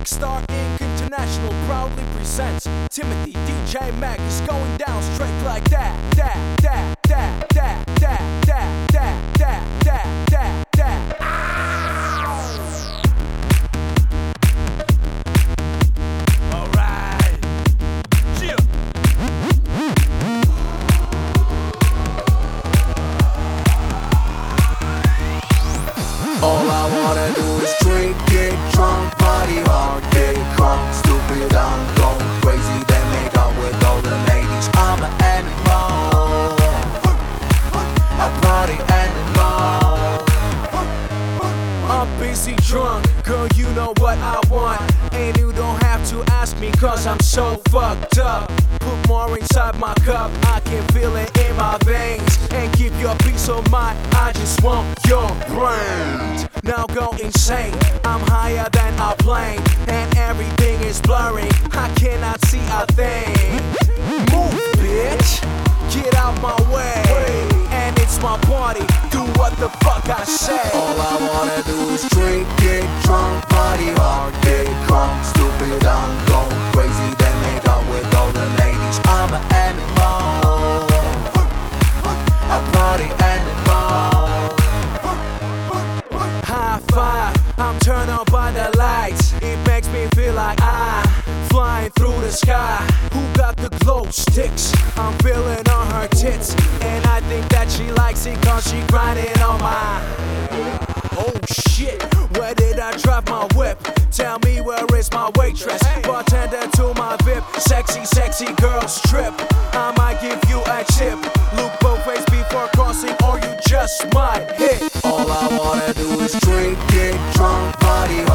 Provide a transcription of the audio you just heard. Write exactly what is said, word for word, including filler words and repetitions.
Star Incorporated. International proudly presents Timothy D J Mac is going down straight like that, that, that, that, that, that, that, that, that, that, that, that. Alright, yeah. All I wanna do is drink, get drunk, party hard, get crunk, stupid, I'm going crazy, then make out with all the ladies. I'm an animal, a party animal. I'm busy drunk, girl, you know what I want. And you don't have to ask me, cause I'm so fucked up. Put more inside my cup, I can feel it in my veins. And keep your peace of mind, I just want your brains. Now go insane, I'm higher than a plane. And everything is blurry, I cannot see a thing. Move, bitch, get out my way. And it's my party, do what the fuck I say. All I wanna do is drink, get drunk, party hard, get crunk, stupid, I'm going crazy, then make out with all the ladies. I'm an animal, a party animal. High five, I'm turned on by the lights. It makes me feel like I'm flying through the sky. Who got the glow sticks? I'm feeling on her tits. And I think that she likes it cause she grinding on my. Oh shit, where did I drive my whip? Tell me where is my waitress? Bartender to my V I P. Sexy, sexy girl strip. I might give you a tip. Look both ways before crossing or you just might hit. All I wanna do is drink, get drunk, party